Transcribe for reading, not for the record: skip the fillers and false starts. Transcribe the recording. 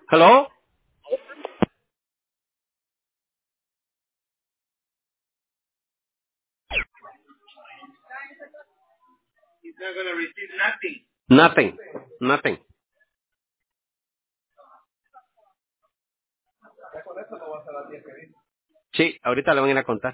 Hello? He's not going to receive nothing. Nothing. Nothing. Sí, ahorita le van a ir a contar.